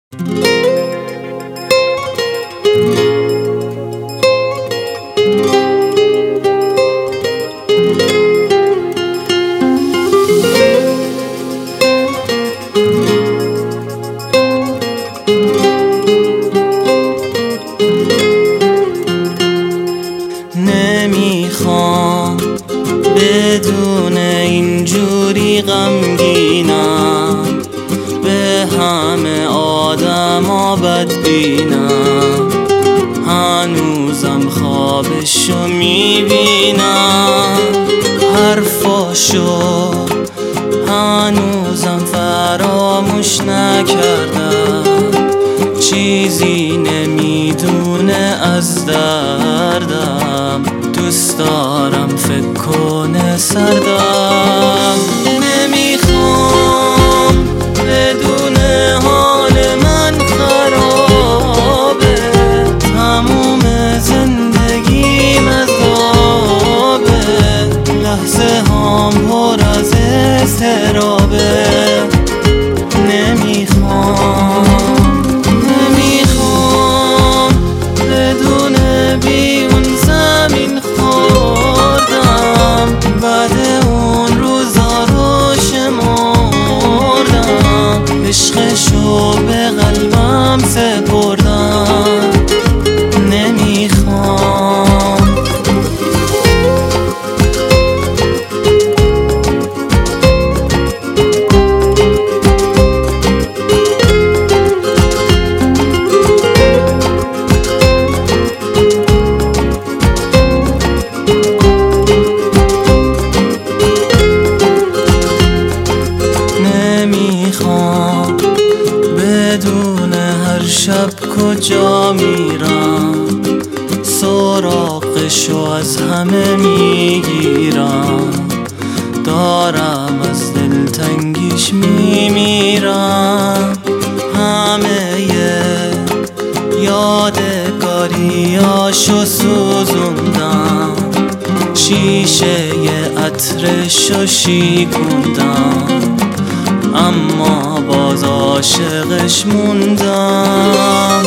نمیخوام بدون اینجوری غمگینم، به همه آدما بدبینم، هنوزم خوابشو میبینم، حرفاشو هنوزم فراموش نکردم، چیزی نمیدونه از دردم، دوست دارم فکر کنه سردم. نمیخوام بدون حال من خرابه، تموم زندگیم عذابه، لحظه هام پر از اضطرابه. نمیخوام بدون بیون زمین خوردم، بعد اون روزا رو شمردم، عشقشو به قلبم سپردم. نمیخوام بدون هر شب کجا میرم، سراغشو از همه میگیرم، دارم از دلتنگیش میمیرم، همه یادگاریاشو سوزوندم، شیشه عطرشو شیکوندم، اما باز عاشقش موندم.